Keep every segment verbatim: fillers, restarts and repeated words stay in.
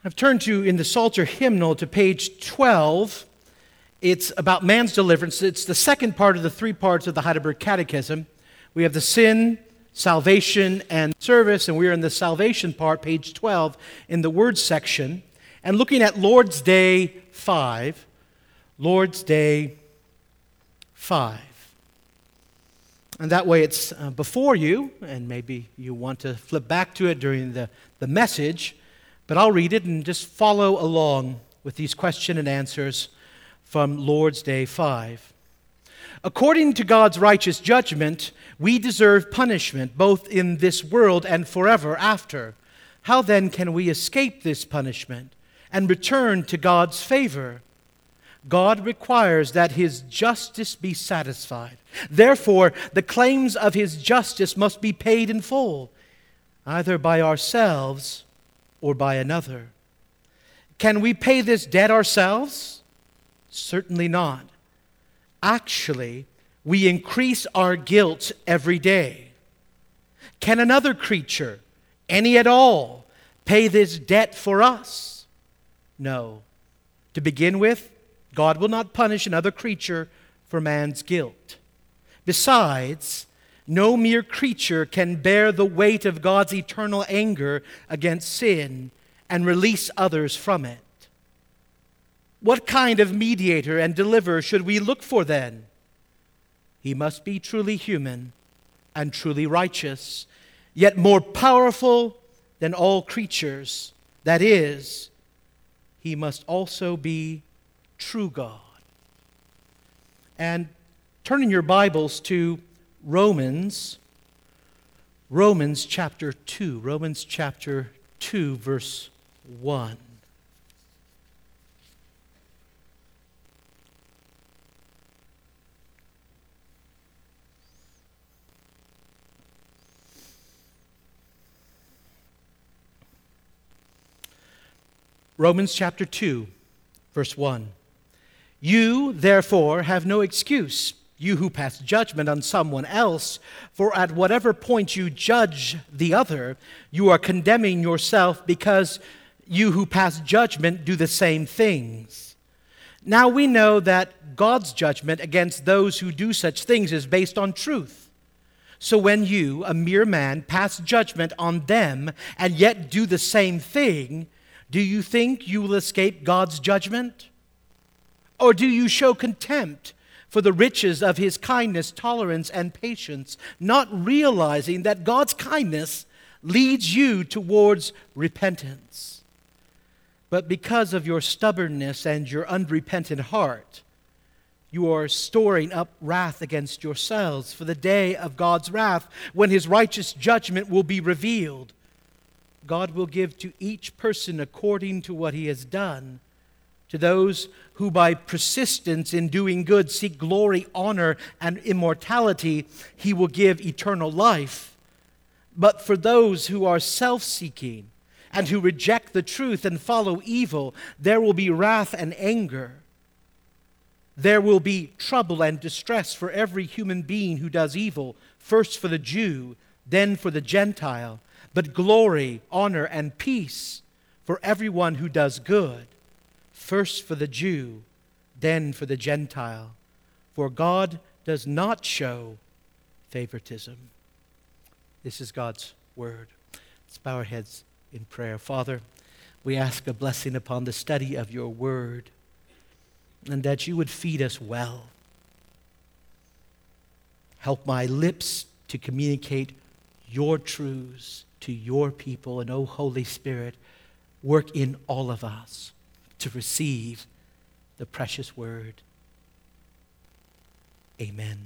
I've turned to, in the Psalter hymnal, to page twelve. It's about man's deliverance. It's the second part of the three parts of the Heidelberg Catechism. We have the sin, salvation, and service, and we're in the salvation part, page twelve, in the words section. And looking at Lord's Day five, Lord's Day five. And that way it's uh, before you, and maybe you want to flip back to it during the, the message, but I'll read it and just follow along with these question and answers from Lord's Day five. According to God's righteous judgment, we deserve punishment both in this world and forever after. How then can we escape this punishment and return to God's favor? God requires that His justice be satisfied. Therefore, the claims of His justice must be paid in full, either by ourselves or by another. Can we pay this debt ourselves? Certainly not. Actually, we increase our guilt every day. Can another creature, any at all, pay this debt for us? No. To begin with, God will not punish another creature for man's guilt. Besides, no mere creature can bear the weight of God's eternal anger against sin and release others from it. What kind of mediator and deliverer should we look for then? He must be truly human and truly righteous, yet more powerful than all creatures. That is, He must also be true God. And turn in your Bibles to Romans, Romans chapter two, Romans chapter two, verse one. Romans chapter two, verse one. You, therefore, have no excuse, you who pass judgment on someone else, for at whatever point you judge the other, you are condemning yourself, because you who pass judgment do the same things. Now we know that God's judgment against those who do such things is based on truth. So when you, a mere man, pass judgment on them and yet do the same thing, do you think you will escape God's judgment? Or do you show contempt for the riches of His kindness, tolerance, and patience, not realizing that God's kindness leads you towards repentance? But because of your stubbornness and your unrepentant heart, you are storing up wrath against yourselves for the day of God's wrath, when His righteous judgment will be revealed. God will give to each person according to what he has done. To those who by persistence in doing good seek glory, honor, and immortality, He will give eternal life. But for those who are self-seeking and who reject the truth and follow evil, there will be wrath and anger. There will be trouble and distress for every human being who does evil, first for the Jew, then for the Gentile, but glory, honor, and peace for everyone who does good, first for the Jew, then for the Gentile. For God does not show favoritism. This is God's word. Let's bow our heads in prayer. Father, we ask a blessing upon the study of your word, and that you would feed us well. Help my lips to communicate your truths to your people, and O Holy Spirit, work in all of us to receive the precious word. Amen.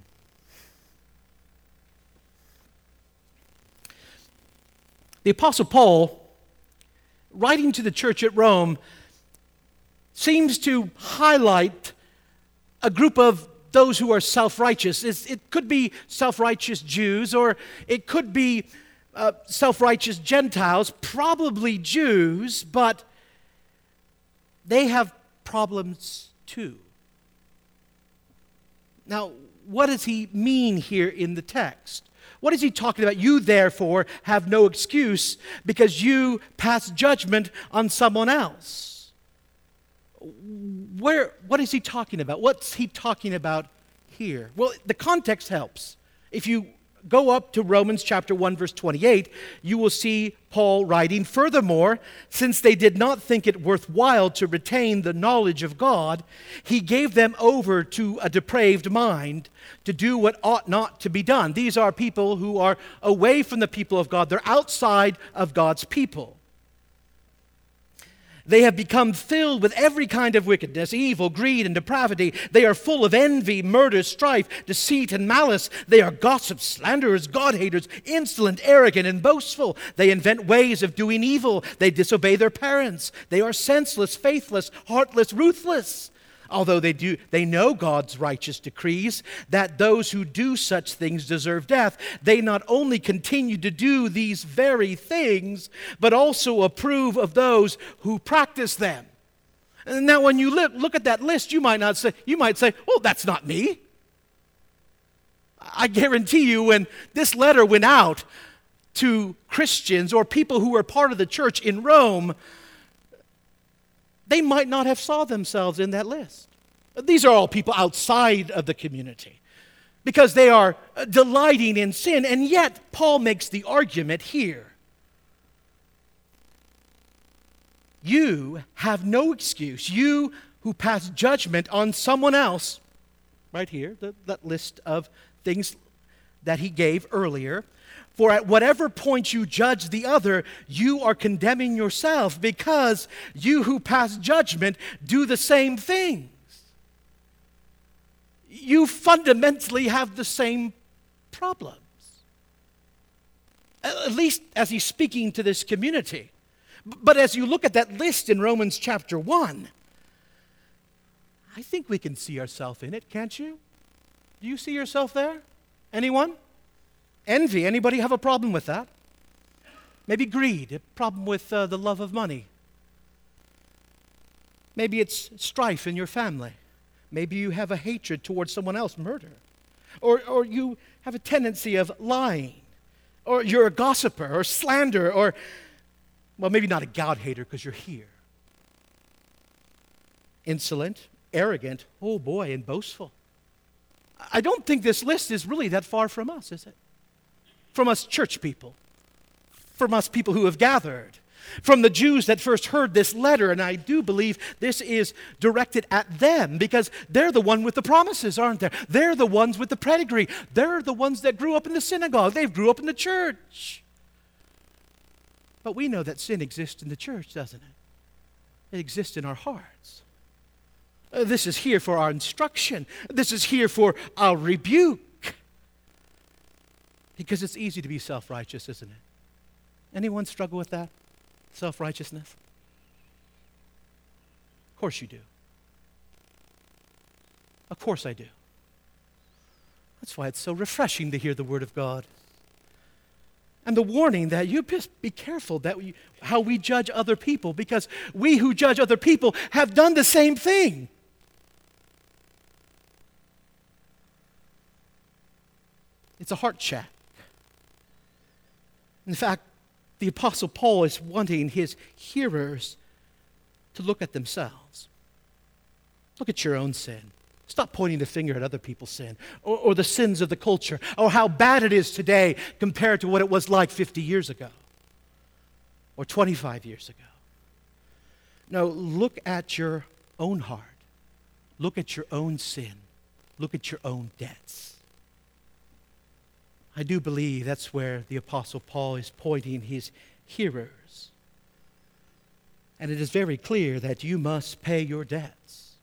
The Apostle Paul, writing to the church at Rome, seems to highlight a group of those who are self-righteous. It's, it could be self-righteous Jews, or it could be uh, self-righteous Gentiles, probably Jews, but they have problems too. Now, what does he mean here in the text? What is he talking about? You, therefore, have no excuse because you pass judgment on someone else. Where, what is he talking about? What's he talking about here? Well, the context helps. If you go up to Romans chapter one, verse twenty-eight, you will see Paul writing, "Furthermore, since they did not think it worthwhile to retain the knowledge of God, he gave them over to a depraved mind to do what ought not to be done." These are people who are away from the people of God. They're outside of God's people. They have become filled with every kind of wickedness, evil, greed, and depravity. They are full of envy, murder, strife, deceit, and malice. They are gossips, slanderers, God-haters, insolent, arrogant, and boastful. They invent ways of doing evil. They disobey their parents. They are senseless, faithless, heartless, ruthless. Although they do, they know God's righteous decrees that those who do such things deserve death, they not only continue to do these very things, but also approve of those who practice them. And now, when you look, look at that list, you might not say, you might say, "Well, that's not me." I guarantee you, when this letter went out to Christians or people who were part of the church in Rome, they might not have saw themselves in that list. These are all people outside of the community because they are delighting in sin, and yet Paul makes the argument here. You have no excuse. You who pass judgment on someone else, right here, the, that list of things that he gave earlier. For at whatever point you judge the other, you are condemning yourself, because you who pass judgment do the same things. You fundamentally have the same problems. At least as he's speaking to this community. But as you look at that list in Romans chapter one, I think we can see ourselves in it, can't you? Do you see yourself there? Anyone? Envy, anybody have a problem with that? Maybe greed, a problem with uh, the love of money. Maybe it's strife in your family. Maybe you have a hatred towards someone else, murder. Or, or you have a tendency of lying. Or you're a gossiper or slander, or, well, maybe not a God hater because you're here. Insolent, arrogant, oh boy, and boastful. I don't think this list is really that far from us, is it? From us church people, from us people who have gathered, from the Jews that first heard this letter, and I do believe this is directed at them because they're the one with the promises, aren't they? They're the ones with the pedigree. They're the ones that grew up in the synagogue. They grew up in the church. But we know that sin exists in the church, doesn't it? It exists in our hearts. Uh, this is here for our instruction. This is here for our rebuke. Because it's easy to be self-righteous, isn't it? Anyone struggle with that? Self-righteousness? Of course you do. Of course I do. That's why it's so refreshing to hear the Word of God. And the warning that you just be careful that we, how we judge other people, because we who judge other people have done the same thing. It's a heart check. In fact, the Apostle Paul is wanting his hearers to look at themselves. Look at your own sin. Stop pointing the finger at other people's sin or, or the sins of the culture or how bad it is today compared to what it was like fifty years ago or twenty-five years ago. No, look at your own heart. Look at your own sin. Look at your own debts. I do believe that's where the Apostle Paul is pointing his hearers. And it is very clear that you must pay your debts.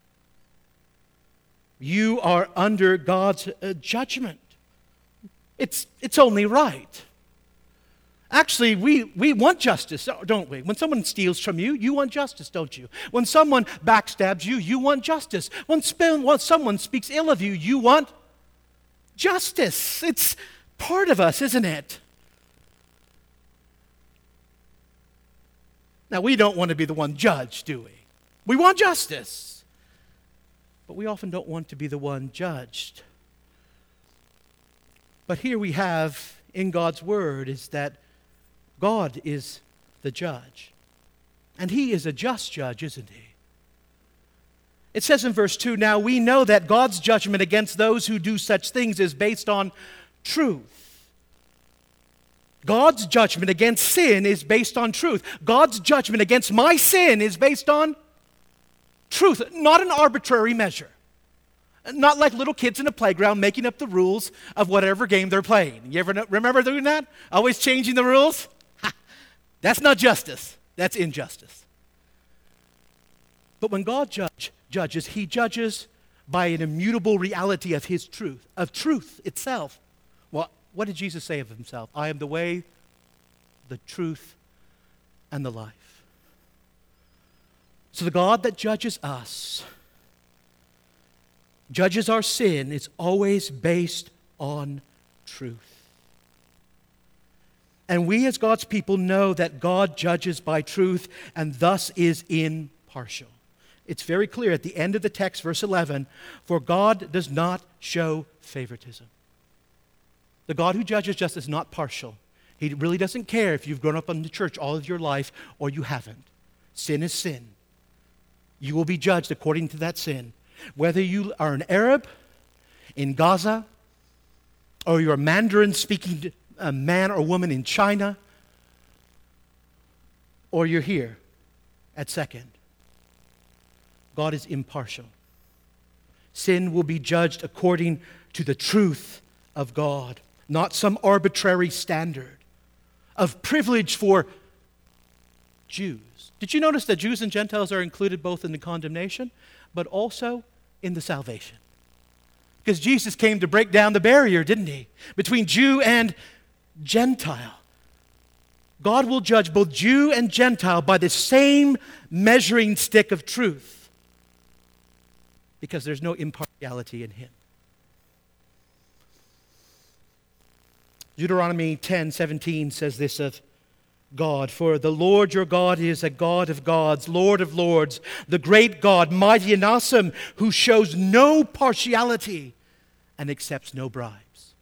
You are under God's uh, judgment. It's, it's only right. Actually, we, we want justice, don't we? When someone steals from you, you want justice, don't you? When someone backstabs you, you want justice. When, sp- when someone speaks ill of you, you want justice. It's part of us, isn't it? Now, we don't want to be the one judged, do we? We want justice. But we often don't want to be the one judged. But here we have in God's Word is that God is the judge. And He is a just judge, isn't He? It says in verse two, "Now we know that God's judgment against those who do such things is based on truth." God's judgment against sin is based on truth. God's judgment against my sin is based on truth, not an arbitrary measure. Not like little kids in a playground making up the rules of whatever game they're playing. You ever know, remember doing that? Always changing the rules? Ha! That's not justice. That's injustice. But when God judge, judges, He judges by an immutable reality of His truth, of truth itself. Well, what did Jesus say of Himself? "I am the way, the truth, and the life." So the God that judges us, judges our sin, is always based on truth. And we as God's people know that God judges by truth and thus is impartial. It's very clear at the end of the text, verse eleven, "For God does not show favoritism." The God who judges just is not partial. He really doesn't care if you've grown up in the church all of your life or you haven't. Sin is sin. You will be judged according to that sin. Whether you are an Arab in Gaza, or you're a Mandarin-speaking man or woman in China, or you're here at Second, God is impartial. Sin will be judged according to the truth of God, not some arbitrary standard of privilege for Jews. Did you notice that Jews and Gentiles are included both in the condemnation, but also in the salvation? Because Jesus came to break down the barrier, didn't He? Between Jew and Gentile. God will judge both Jew and Gentile by the same measuring stick of truth, because there's no impartiality in Him. Deuteronomy ten seventeen says this of God, "For the Lord your God is a God of gods, Lord of lords, the great God, mighty and awesome, who shows no partiality and accepts no bribes."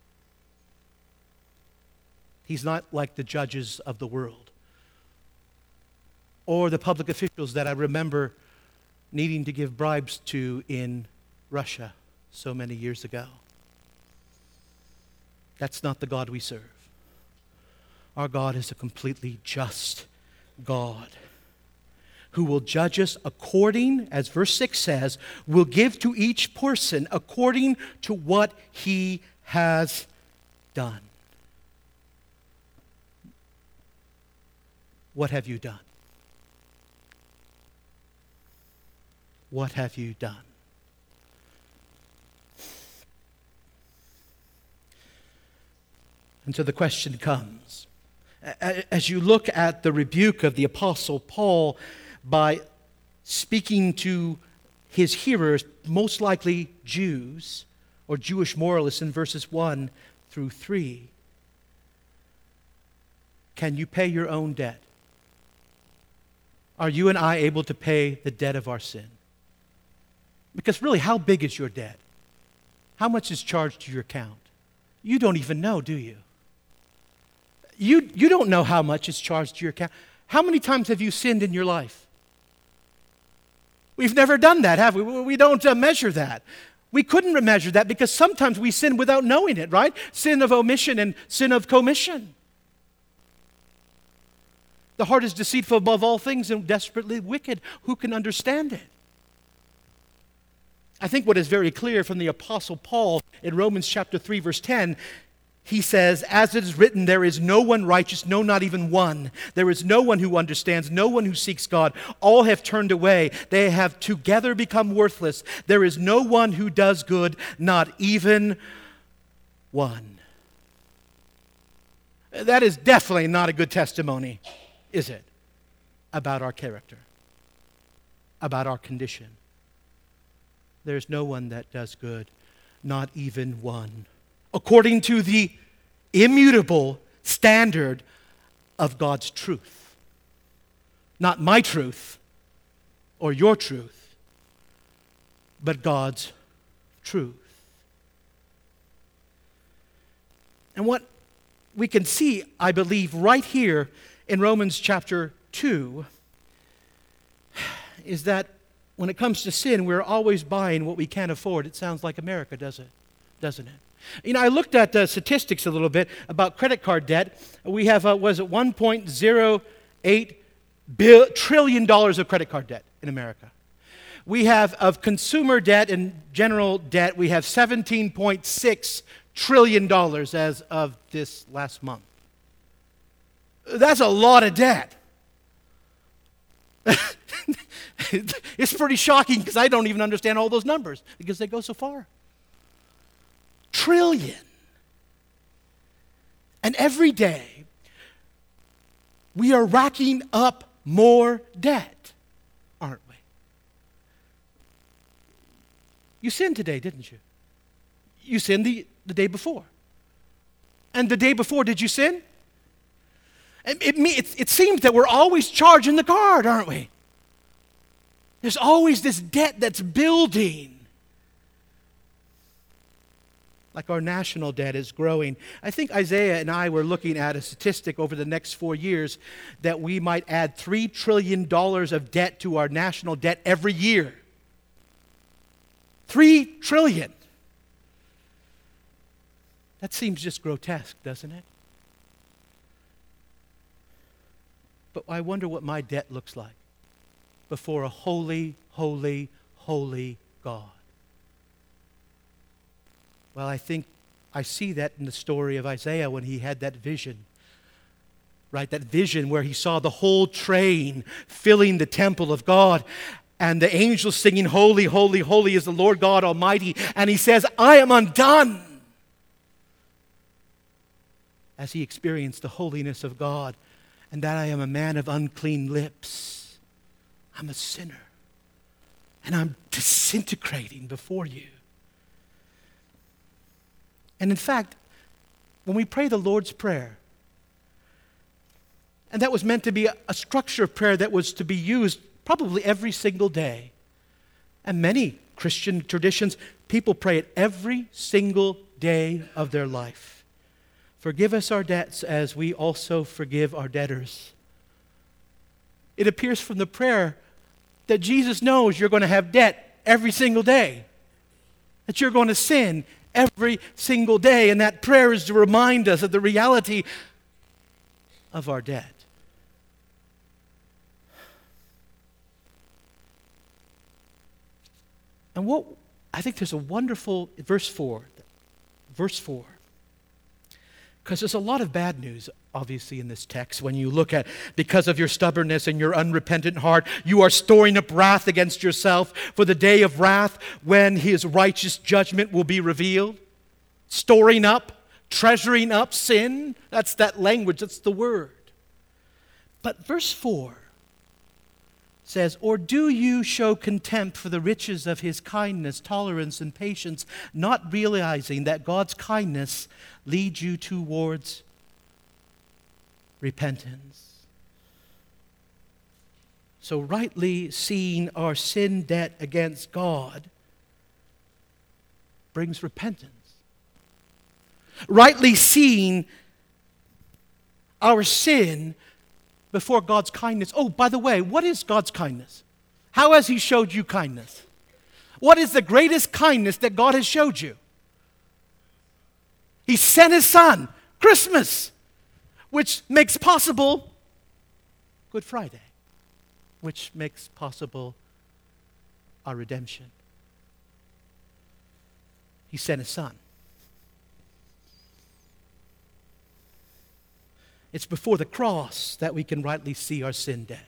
He's not like the judges of the world or the public officials that I remember needing to give bribes to in Russia so many years ago. That's not the God we serve. Our God is a completely just God who will judge us according, as verse six says, will give to each person according to what he has done. What have you done? What have you done? And so the question comes, as you look at the rebuke of the Apostle Paul by speaking to his hearers, most likely Jews or Jewish moralists, in verses one through three, can you pay your own debt? Are you and I able to pay the debt of our sin? Because really, how big is your debt? How much is charged to your account? You don't even know, do you? You, you don't know how much is charged to your account. How many times have you sinned in your life? We've never done that, have we? We don't uh, measure that. We couldn't measure that because sometimes we sin without knowing it, right? Sin of omission and sin of commission. The heart is deceitful above all things and desperately wicked. Who can understand it? I think what is very clear from the Apostle Paul in Romans chapter three, verse ten, he says, "As it is written, there is no one righteous, no, not even one. There is no one who understands, no one who seeks God. All have turned away. They have together become worthless. There is no one who does good, not even one." That is definitely not a good testimony, is it? About our character, about our condition. There's no one that does good, not even one, according to the immutable standard of God's truth. Not my truth or your truth, but God's truth. And what we can see, I believe, right here in Romans chapter two, is that when it comes to sin, we're always buying what we can't afford. It sounds like America, does it? Doesn't it? You know, I looked at the statistics a little bit about credit card debt. We have, uh, was it one point zero eight trillion dollars of credit card debt in America. We have, of consumer debt and general debt, we have seventeen point six trillion dollars as of this last month. That's a lot of debt. It's pretty shocking because I don't even understand all those numbers because they go so far. Trillion. And every day, we are racking up more debt, aren't we? You sinned today, didn't you? You sinned the, the day before. And the day before, did you sin? It, it, it, it seems that we're always charging the card, aren't we? There's always this debt that's building. Like our national debt is growing. I think Isaiah and I were looking at a statistic over the next four years that we might add three trillion dollars of debt to our national debt every year. Three trillion. That seems just grotesque, doesn't it? But I wonder what my debt looks like before a holy, holy, holy God. Well, I think I see that in the story of Isaiah when he had that vision. Right, that vision where he saw the whole train filling the temple of God and the angels singing, "Holy, holy, holy is the Lord God Almighty." And he says, "I am undone." As he experienced the holiness of God and that I am a man of unclean lips. I'm a sinner. And I'm disintegrating before you. And in fact, when we pray the Lord's Prayer, and that was meant to be a, a structure of prayer that was to be used probably every single day. And many Christian traditions, people pray it every single day of their life. Forgive us our debts as we also forgive our debtors. It appears from the prayer that Jesus knows you're going to have debt every single day. That you're going to sin every single day. And that prayer is to remind us of the reality of our debt. And what, I think there's a wonderful, verse four, verse four. Because there's a lot of bad news, obviously, in this text when you look at, because of your stubbornness and your unrepentant heart, you are storing up wrath against yourself for the day of wrath when his righteous judgment will be revealed. Storing up, treasuring up sin. That's that language, that's the word. But verse four says, "Or do you show contempt for the riches of his kindness, tolerance, and patience, not realizing that God's kindness leads you towards repentance?" So rightly seeing our sin debt against God brings repentance. Rightly seeing our sin before God's kindness. Oh, by the way, what is God's kindness? How has he showed you kindness? What is the greatest kindness that God has showed you? He sent his son, Christmas, which makes possible Good Friday, which makes possible our redemption. He sent his son. It's before the cross that we can rightly see our sin debt.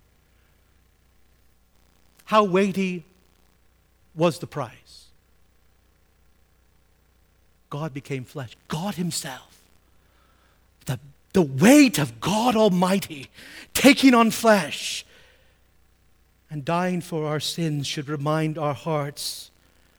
How weighty was the price? God became flesh. God himself. The, the weight of God Almighty taking on flesh and dying for our sins should remind our hearts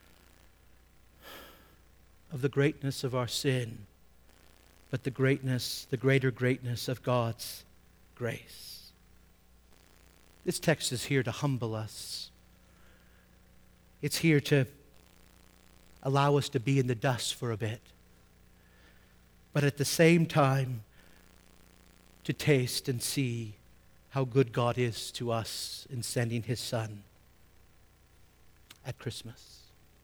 of the greatness of our sin, but the greatness, the greater greatness of God's grace. This text is here to humble us. It's here to allow us to be in the dust for a bit. but at the same time to taste and see how good God is to us in sending His Son at Christmas.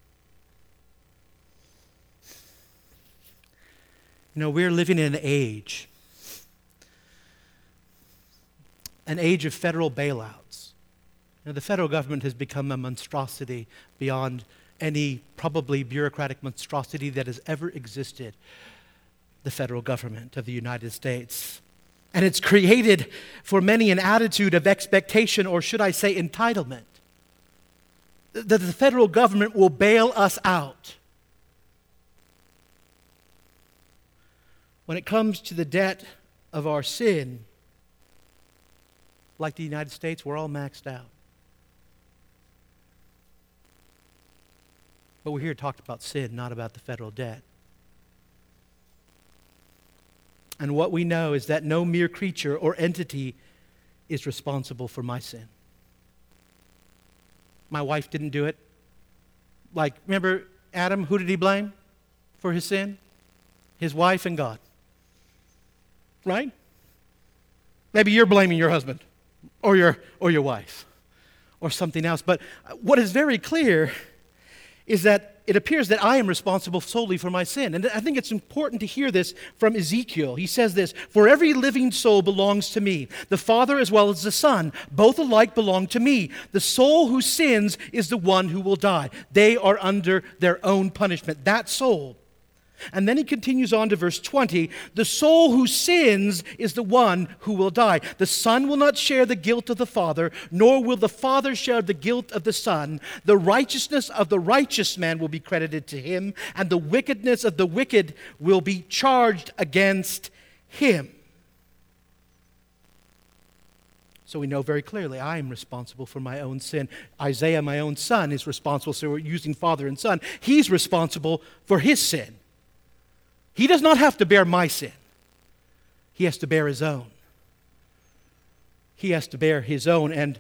You know, we're living in an age, an age of federal bailouts. You know, the federal government has become a monstrosity beyond any probably bureaucratic monstrosity that has ever existed, the federal government of the United States. And it's created for many an attitude of expectation, or should I say entitlement, that the federal government will bail us out. When it comes to the debt of our sin, like the United States, we're all maxed out. But we're here to talk about sin, not about the federal debt. And what we know is that no mere creature or entity is responsible for my sin. My wife didn't do it. Like, remember Adam, who did he blame for his sin? His wife and God. Right? Maybe you're blaming your husband or your or your wife or something else. But what is very clear is that it appears that I am responsible solely for my sin. And I think it's important to hear this from Ezekiel. He says this, "For every living soul belongs to me, the Father as well as the Son. Both alike belong to me. The soul who sins is the one who will die. They are under their own punishment." That soul. And then he continues on to verse twenty, "The soul who sins is the one who will die. The Son will not share the guilt of the Father, nor will the Father share the guilt of the Son. The righteousness of the righteous man will be credited to him, and the wickedness of the wicked will be charged against him." So we know very clearly I am responsible for my own sin. Isaiah, my own son, is responsible. So we're using father and son. He's responsible for his sin. He does not have to bear my sin. He has to bear his own. He has to bear his own. And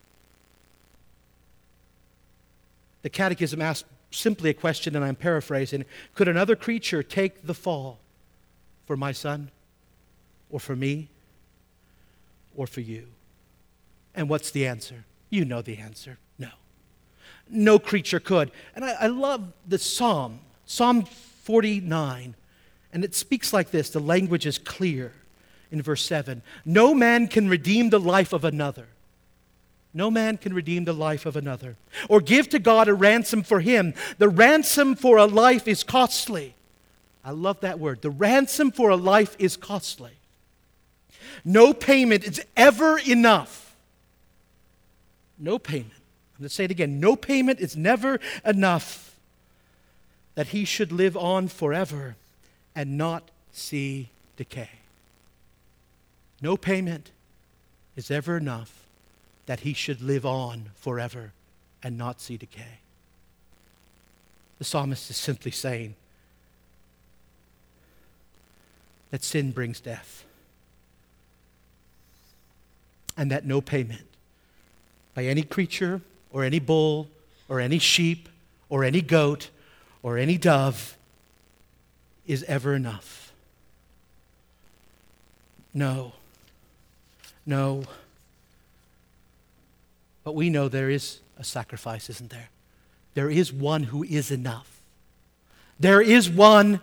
the Catechism asks simply a question, and I'm paraphrasing. Could another creature take the fall for my son, or for me, or for you? And what's the answer? You know the answer. No. No creature could. And I, I love the Psalm, Psalm forty-nine. And it speaks like this. The language is clear in verse seven. "No man can redeem the life of another. No man can redeem the life of another, or give to God a ransom for him. The ransom for a life is costly." I love that word. The ransom for a life is costly. "No payment is ever enough." No payment. I'm going to say it again. No payment is never enough that he should live on forever and not see decay. No payment is ever enough that he should live on forever and not see decay. The psalmist is simply saying that sin brings death, and that no payment by any creature or any bull or any sheep or any goat or any dove is ever enough. No. No. But we know there is a sacrifice, isn't there? There is one who is enough. There is one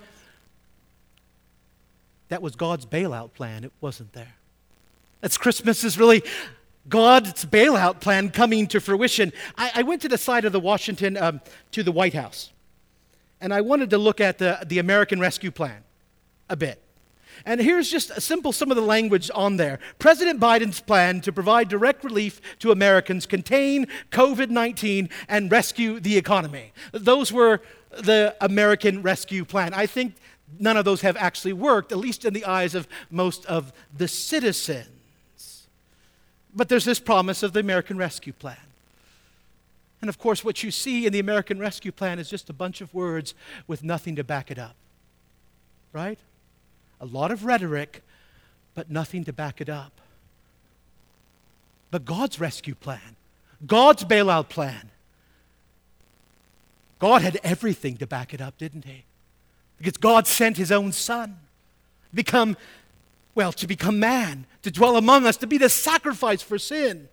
that was God's bailout plan. It wasn't there. That's Christmas is really God's bailout plan coming to fruition. I, I went to the side of the Washington, um, to the White House. And I wanted to look at the, the American Rescue Plan a bit. And here's just a simple some of the language on there. President Biden's plan to provide direct relief to Americans, contain covid nineteen, and rescue the economy. Those were the American Rescue Plan. I think none of those have actually worked, at least in the eyes of most of the citizens. But there's this promise of the American Rescue Plan. And of course, what you see in the American Rescue Plan is just a bunch of words with nothing to back it up. Right? A lot of rhetoric, but nothing to back it up. But God's rescue plan, God's bailout plan, God had everything to back it up, didn't he? Because God sent his own son. become, well, to become man, to dwell among us, to be the sacrifice for sin.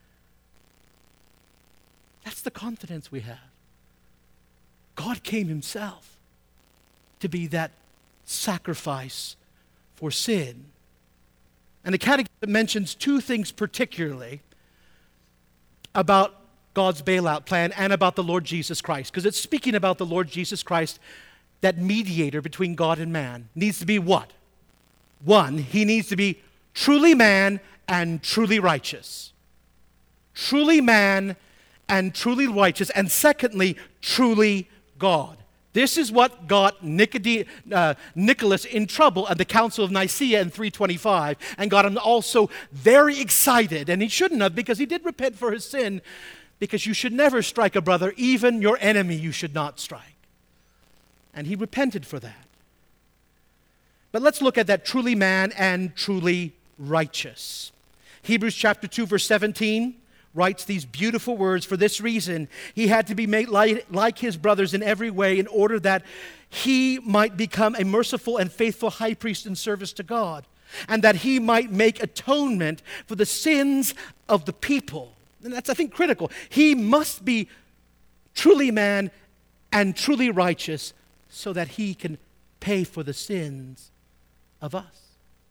That's the confidence we have. God came himself to be that sacrifice for sin. And the Catechism mentions two things particularly about God's bailout plan and about the Lord Jesus Christ, because it's speaking about the Lord Jesus Christ, that mediator between God and man. Needs to be what? One, he needs to be truly man and truly righteous. Truly man and truly righteous. And secondly, truly God. This is what got Nicode- uh, Nicholas in trouble at the Council of Nicaea in three twenty-five, and got him also very excited. And he shouldn't have, because he did repent for his sin, because you should never strike a brother, even your enemy you should not strike. And he repented for that. But let's look at that truly man and truly righteous. Hebrews chapter two, verse seventeen writes these beautiful words, "For this reason he had to be made like, like his brothers in every way, in order that he might become a merciful and faithful high priest in service to God, and that he might make atonement for the sins of the people." And that's, I think, critical. He must be truly man and truly righteous so that he can pay for the sins of us.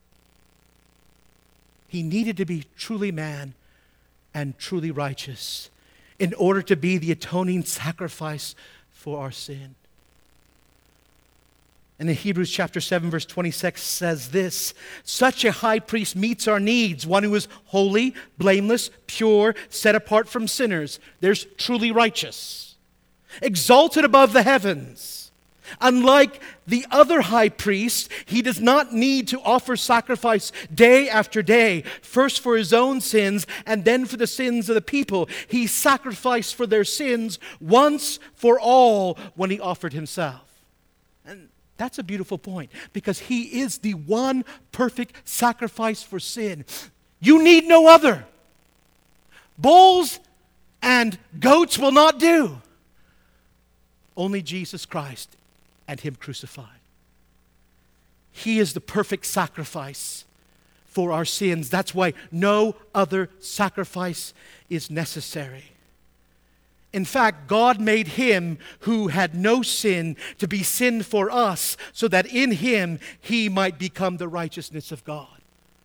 He needed to be truly man and truly righteous in order to be the atoning sacrifice for our sin. And in Hebrews chapter seven, verse twenty-six says this: "Such a high priest meets our needs, one who is holy, blameless, pure, set apart from sinners." There's truly righteous. "Exalted above the heavens." Unlike the other high priest, he does not need to offer sacrifice day after day, first for his own sins and then for the sins of the people. He sacrificed for their sins once for all when he offered himself. And that's a beautiful point, because he is the one perfect sacrifice for sin. You need no other. Bulls and goats will not do. Only Jesus Christ and him crucified. He is the perfect sacrifice for our sins. That's why no other sacrifice is necessary. In fact, God made him who had no sin to be sin for us, so that in him he might become the righteousness of God.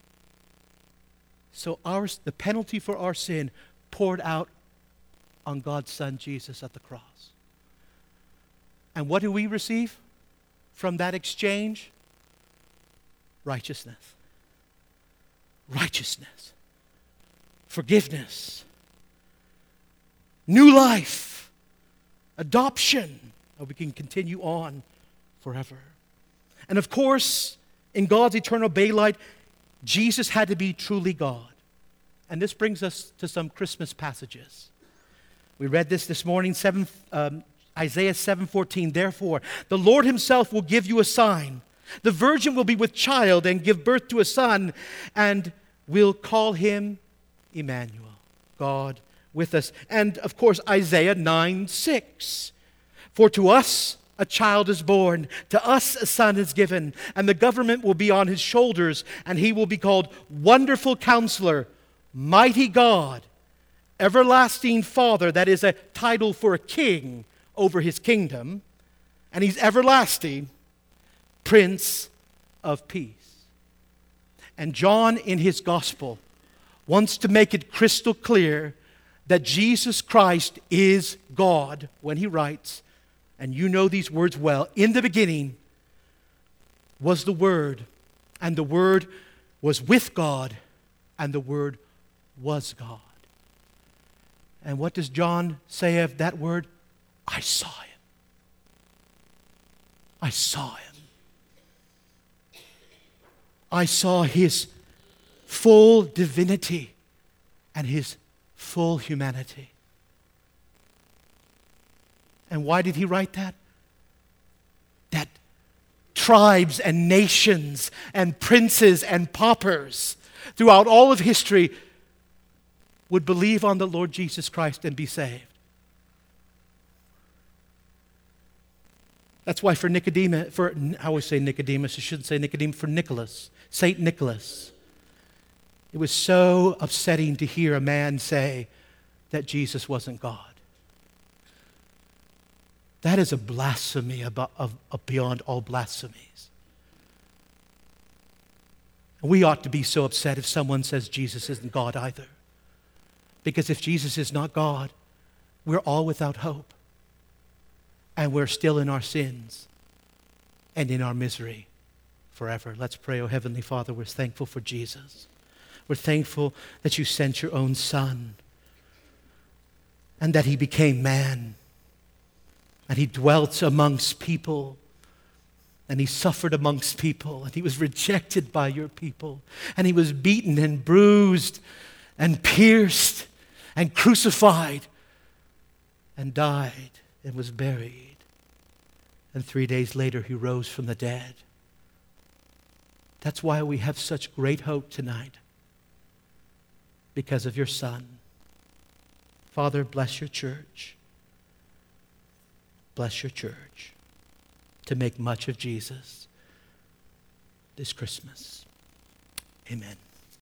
So our, the penalty for our sin poured out on God's Son Jesus at the cross. And what do we receive from that exchange? Righteousness. Righteousness. Forgiveness. New life. Adoption. And we can continue on forever. And of course, in God's eternal daylight, Jesus had to be truly God. And this brings us to some Christmas passages. We read this this morning, seven, um, Isaiah seven fourteen. "Therefore, the Lord himself will give you a sign. The virgin will be with child and give birth to a son, and will call him Emmanuel," God with us. And of course, Isaiah nine six. "For to us a child is born, to us a son is given, and the government will be on his shoulders, and he will be called Wonderful Counselor, Mighty God, Everlasting Father." That is a title for a king over his kingdom. "And he's everlasting, Prince of Peace." And John, in his gospel, wants to make it crystal clear that Jesus Christ is God when he writes, and you know these words well: "In the beginning was the Word, and the Word was with God, and the Word was God." And what does John say of that Word? I saw him. I saw him. I saw his full divinity and his full humanity. And why did he write that? That tribes and nations and princes and paupers throughout all of history would believe on the Lord Jesus Christ and be saved. That's why for Nicodemus, for, I always say Nicodemus, I shouldn't say Nicodemus, for Nicholas, Saint Nicholas, it was so upsetting to hear a man say that Jesus wasn't God. That is a blasphemy about, of, of beyond all blasphemies. We ought to be so upset if someone says Jesus isn't God either. Because if Jesus is not God, we're all without hope. And we're still in our sins and in our misery forever. Let's pray. Oh, Heavenly Father, we're thankful for Jesus. We're thankful that you sent your own Son and that he became man and he dwelt amongst people and he suffered amongst people and he was rejected by your people and he was beaten and bruised and pierced and crucified and died and was buried. And three days later, he rose from the dead. That's why we have such great hope tonight, because of your Son. Father, bless your church. Bless your church to make much of Jesus this Christmas. Amen.